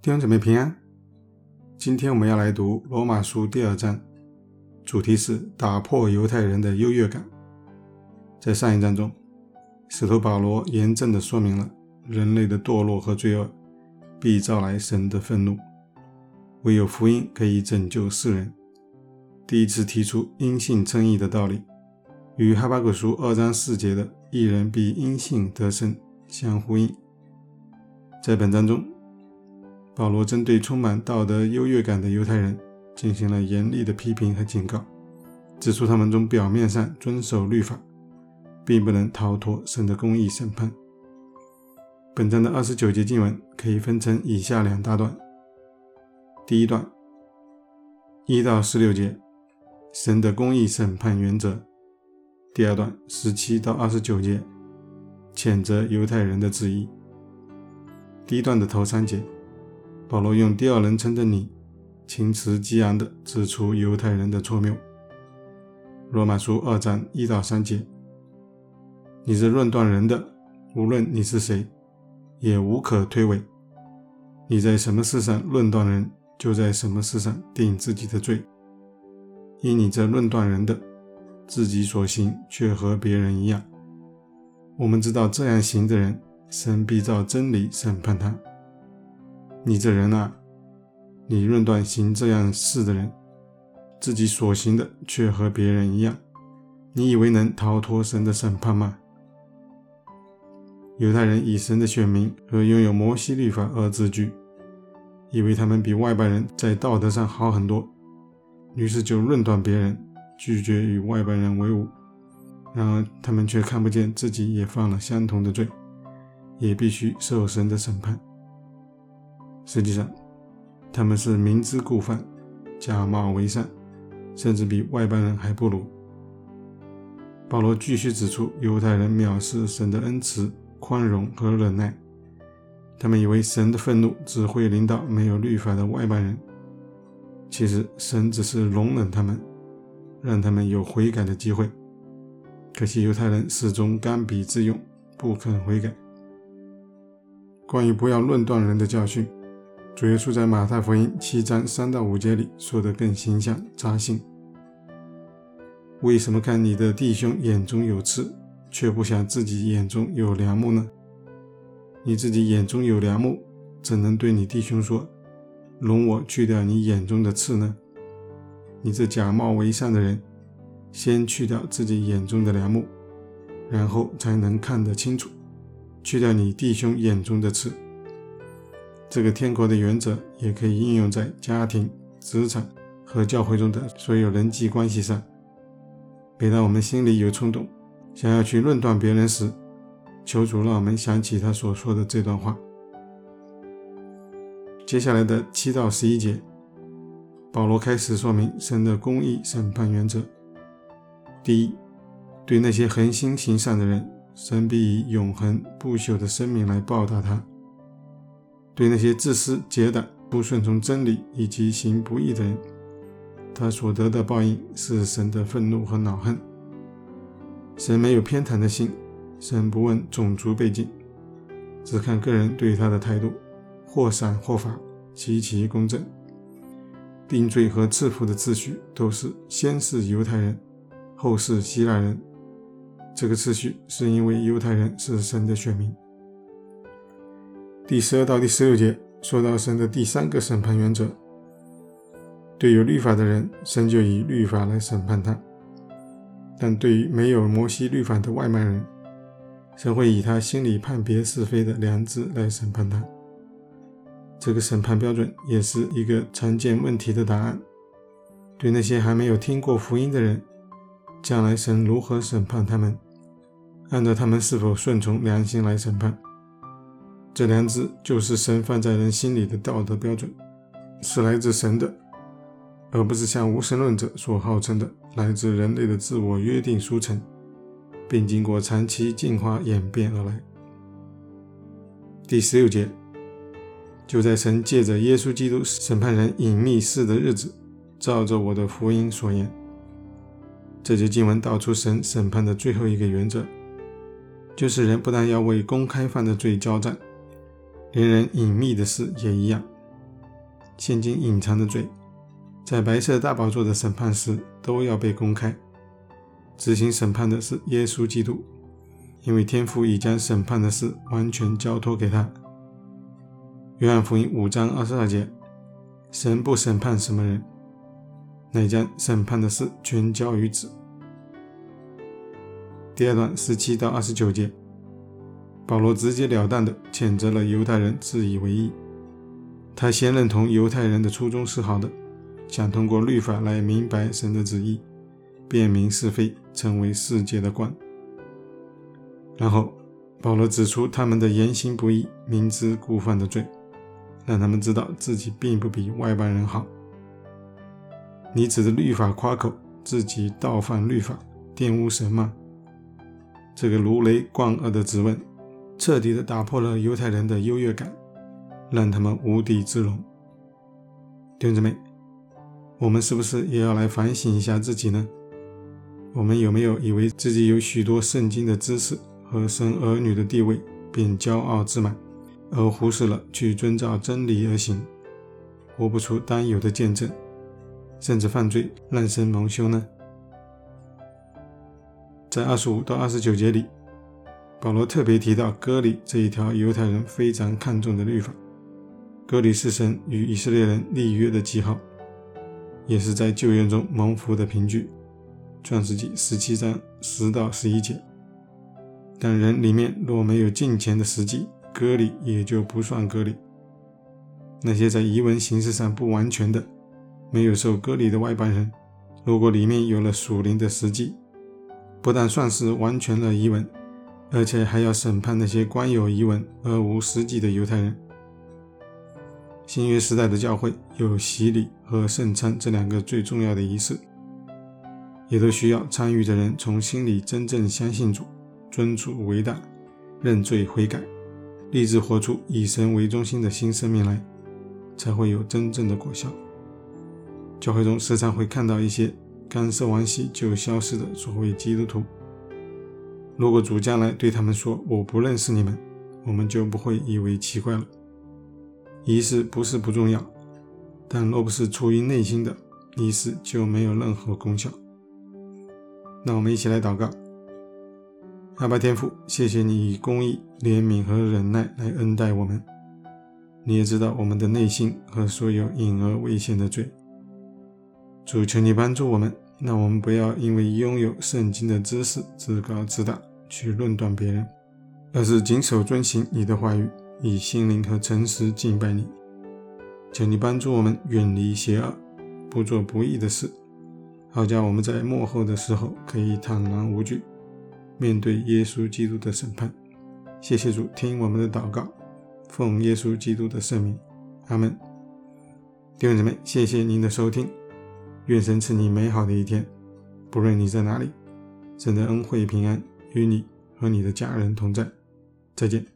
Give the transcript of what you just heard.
弟兄姊妹平安。今天我们要来读罗马书第2章，主题是打破犹太人的优越感。在上一章中，使徒保罗严正地说明了人类的堕落和罪恶必招来神的愤怒，唯有福音可以拯救世人。第一次提出因信称义的道理，与哈巴谷书2章4节的义人必因信得生相呼应。在本章中，保罗针对充满道德优越感的犹太人进行了严厉的批评和警告，指出他们中表面上遵守律法，并不能逃脱神的公义审判。本章的29节经文可以分成以下2大段。第一段1到16节，神的公义审判原则。第二段17到29节，谴责犹太人的旨意。第一段的头3节，保罗用第二人称的你，情辞激昂地指出犹太人的错谬。罗马书2章1到3节，你是论断人的，无论你是谁，也无可推诿。你在什么事上论断人，就在什么事上定自己的罪。因你这论断人的，自己所行却和别人一样。我们知道这样行的人，神必照真理审判他。你这人啊，你论断行这样事的人，自己所行的却和别人一样，你以为能逃脱神的审判吗？犹太人以神的选民和拥有摩西律法而自居，以为他们比外邦人在道德上好很多，于是就论断别人，拒绝与外邦人为伍。然而他们却看不见自己也犯了相同的罪，也必须受神的审判。实际上他们是明知故犯，假冒为善，甚至比外邦人还不如。保罗继续指出犹太人藐视神的恩慈、宽容和忍耐，他们以为神的愤怒只会临到没有律法的外邦人，其实神只是容忍他们，让他们有悔改的机会。可惜犹太人始终刚愎自用，不肯悔改。关于不要论断人的教训，主耶稣在马太福音7章3到5节里说得更形象扎心。为什么看你的弟兄眼中有刺，却不想自己眼中有梁木呢？你自己眼中有梁木，怎能对你弟兄说，容我去掉你眼中的刺呢？你这假冒为善的人，先去掉自己眼中的梁木，然后才能看得清楚，去掉你弟兄眼中的刺。这个天国的原则也可以应用在家庭、职场和教会中的所有人际关系上。每当我们心里有冲动，想要去论断别人时，求主让我们想起他所说的这段话。接下来的7到11节，保罗开始说明神的公义审判原则。第一，对那些恒心行善的人，神必以永恒不朽的生命来报答他。对那些自私结党、不顺从真理以及行不义的人，他所得的报应是神的愤怒和恼恨。神没有偏袒的心，神不问种族背景，只看个人对他的态度，或赏或罚，极其公正。定罪和赐福的次序都是先是犹太人，后是希腊人。这个次序是因为犹太人是神的选民。第12到第16节说到神的第3个审判原则。对有律法的人，神就以律法来审判他，但对于没有摩西律法的外邦人，神会以他心里判别是非的良知来审判他。这个审判标准也是一个常见问题的答案。对那些还没有听过福音的人，将来神如何审判他们，按照他们是否顺从良心来审判。这良知就是神放在人心里的道德标准，是来自神的，而不是像无神论者所号称的来自人类的自我约定俗成，并经过长期进化演变而来。第16节，就在神借着耶稣基督审判人隐秘事的日子，照着我的福音所言。这节经文道出神审判的最后一个原则，就是人不但要为公开犯的罪交战，连人隐秘的事也一样。 现今隐藏的罪，在白色大宝座的审判时都要被公开。执行审判的是耶稣基督，因为天父已将审判的事完全交托给他。约翰福音5章22节，神不审判什么人，乃将审判的事全交于子。第二段17到29节，保罗直截了当地谴责了犹太人自以为义。他先认同犹太人的初衷是好的，想通过律法来明白神的旨意，辨明是非，成为世界的光。然后保罗指出他们的言行不义，明知故犯的罪，让他们知道自己并不比外邦人好。你指着律法夸口，自己倒犯律法，玷污神吗？这个如雷贯耳的质问彻底地打破了犹太人的优越感，让他们无地自容。弟兄姊妹，我们是不是也要来反省一下自己呢？我们有没有以为自己有许多圣经的知识和神儿女的地位，便骄傲自满，而忽视了去遵照真理而行，活不出当有的见证，甚至犯罪让神蒙羞呢？在25到29节里，保罗特别提到割礼这一条犹太人非常看重的律法。割礼是神与以色列人立约的记号，也是在旧约中蒙福的凭据。创世纪17章10到11节，但人里面若没有敬虔的实际，割礼也就不算割礼。那些在遗文形式上不完全的，没有受割礼的外邦人，如果里面有了属灵的实际，不但算是完全了遗文，而且还要审判那些光有遗文而无实际的犹太人。新约时代的教会有洗礼和圣餐这两个最重要的仪式，也都需要参与的人从心里真正相信主，尊主为大，认罪悔改，立志活出以神为中心的新生命来，才会有真正的果效。教会中时常会看到一些刚受完洗就消失的所谓基督徒，如果主将来对他们说我不认识你们，我们就不会以为奇怪了。仪式不是不重要，但若不是出于内心的，仪式就没有任何功效。那我们一起来祷告。阿爸天父，谢谢你以公义、怜悯和忍耐来恩待我们，你也知道我们的内心和所有隐而未现的罪。主，求你帮助我们，让我们不要因为拥有圣经的知识自高自大，去论断别人，而是谨守遵行你的话语，以心灵和诚实敬拜你。求你帮助我们远离邪恶，不做不义的事，好叫我们在末后的时候可以坦然无惧，面对耶稣基督的审判。谢谢主，听我们的祷告，奉耶稣基督的圣名，阿们。弟兄姊妹，谢谢您的收听，愿神赐你美好的一天，不论你在哪里，神的恩惠平安与你和你的家人同在。再见。